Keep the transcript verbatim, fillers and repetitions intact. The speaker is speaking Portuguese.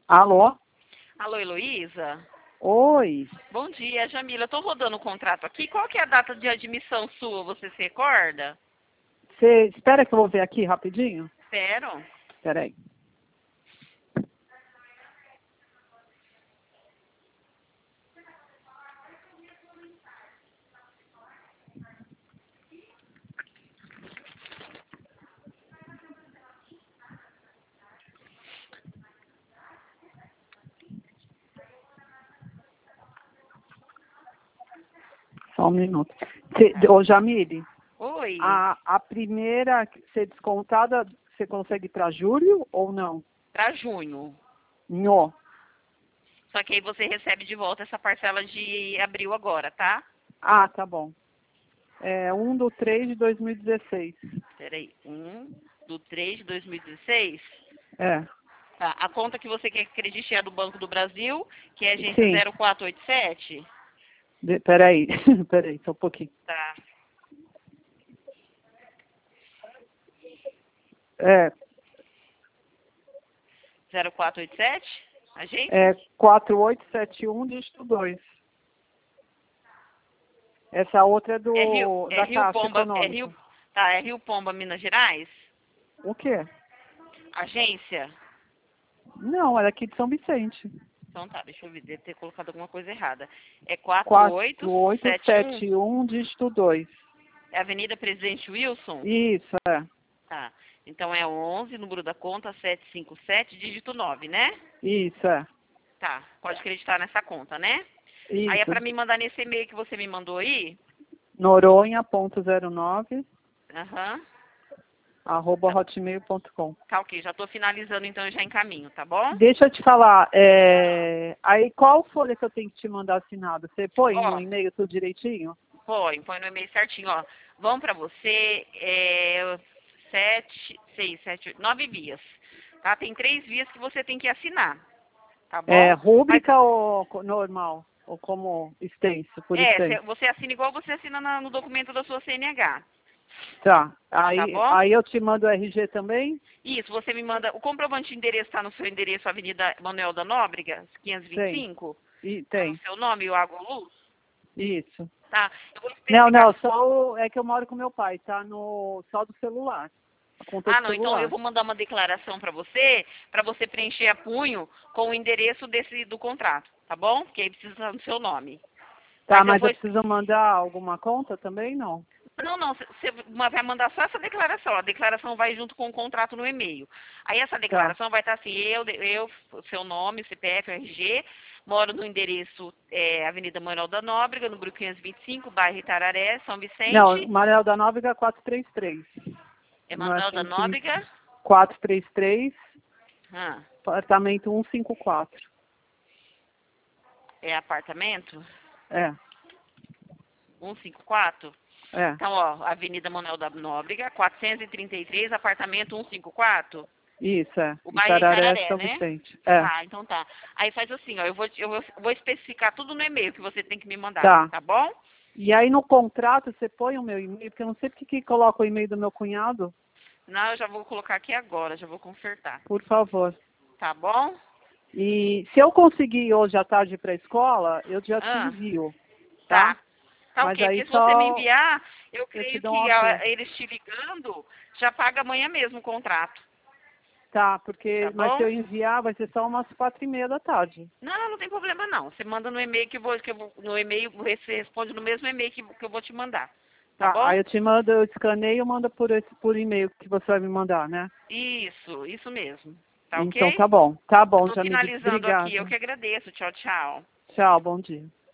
Alô? Alô, Heloísa? Oi. Bom dia, Jamila. Eu tô rodando o contrato aqui. Qual que é a data de admissão sua? Você se recorda? Você espera que eu vou ver aqui rapidinho? Espero. Espera aí. Só um minuto. Cê, ô, Jamile, Oi. a, a primeira ser descontada, você consegue para julho ou não? Pra junho. Não. Só que aí você recebe de volta essa parcela de abril agora, tá? Ah, tá bom. É um do três de dois mil e dezesseis. Peraí. um do três de dois mil e dezesseis. É. Tá. A conta que você quer que acredite é a do Banco do Brasil, que é a agência Sim. zero quatro oito sete. De, peraí. Peraí, só um pouquinho. Tá. É, zero quatro oito sete? Agência? é quatro oito sete um, dígito dois. Essa outra é do, É Rio, é da Rio Caixa Pomba, é Econômica. Rio, tá, é Rio Pomba, Minas Gerais? O quê? Agência? Não, era aqui de São Vicente. Então tá, deixa eu ver, deve ter colocado alguma coisa errada. É quatro oito quatro oito sete um? sete um, dígito dois. É Avenida Presidente Wilson? Isso, é. Tá. Então é onze, número da conta setecentos e cinquenta e sete, dígito nove, né? Isso, é. Tá, pode acreditar nessa conta, né? Aí é Isso. pra me mandar nesse e-mail que você me mandou aí? Noronha ponto zero nove, Aham. arroba Tá, hotmail ponto com. tá ok, já tô finalizando então e já encaminho, tá bom? Deixa eu te falar, é... aí qual folha que eu tenho que te mandar assinada? Você põe no Ó, e-mail tudo direitinho? põe, põe no e-mail certinho, ó. Vão pra você, é, sete, seis, sete, oito, nove vias. Tá? Tem três vias que você tem que assinar, tá É bom? Mas, rúbrica ou co- normal? Ou como extenso, por é, extenso? cê- você assina igual você assina na- no documento da sua C N H, Tá. tá Aí, bom? aí eu te mando o R G também? Isso, você me manda, o comprovante de endereço tá no seu endereço, Avenida Manuel da Nóbrega, quinhentos e vinte e Tem. cinco? E, Tá no tem. seu nome, o Água Luz? Isso. Tá? Eu vou Não, especificar. não, só o, é que eu moro com meu pai, tá no só do celular. A conta Ah, do não, então eu celular. vou mandar uma declaração para você, para você preencher a punho com o endereço desse do contrato, tá bom? Porque aí precisa estar no seu nome. Tá, Mas eu mas vou. eu preciso mandar alguma conta também? Não. Não, não, você vai mandar só essa declaração. A declaração vai junto com o contrato no e-mail. Aí essa Tá. declaração vai estar assim, eu, eu, seu nome, C P F, R G, moro no endereço é, Avenida Manuel da Nóbrega, número quinhentos e vinte e cinco, bairro Itararé, São Não, Vicente. Manuel da Nóbrega quatrocentos e trinta e três. Não é Emanuel da cento e vinte. Nóbrega. quatrocentos e trinta e três, Ah, apartamento cento e cinquenta e quatro. é apartamento? É, cento e cinquenta e quatro? é. Então, ó, Avenida Manuel da Nóbrega, quatrocentos e trinta e três, apartamento cento e cinquenta e quatro. Isso, é. O bairro Itararé, Itararé, São né? Vicente. É. Tá, então tá. Aí faz assim, ó, eu vou, eu vou vou especificar tudo no e-mail que você tem que me mandar, Tá. tá bom? E aí no contrato você põe o meu e-mail, porque eu não sei porque que coloca o e-mail do meu cunhado. Não, eu já vou colocar aqui agora, já vou consertar. Por favor. Tá bom? E se eu conseguir ir hoje à tarde para a escola, eu já te Ah, envio, tá? tá. Tá Mas ok, aí porque se você me só enviar, eu eu te creio dou um que ok. a, eles te ligando, já paga amanhã mesmo o contrato, Tá, tá porque, mas se bom? eu enviar vai ser só umas quatro e meia da tarde. Não, não tem problema não. Você manda no e-mail que eu vou, que eu vou no e-mail, você responde no mesmo e-mail que, que eu vou te mandar. Tá Tá, bom? aí eu te mando, eu escaneio e mando por, esse, por e-mail que você vai me mandar, né? Isso, isso mesmo. Tá Então ok? tá bom. Tá Eu bom, tô Jamile. finalizando aqui. Eu Obrigada. que agradeço. Tchau, tchau. Tchau, bom dia.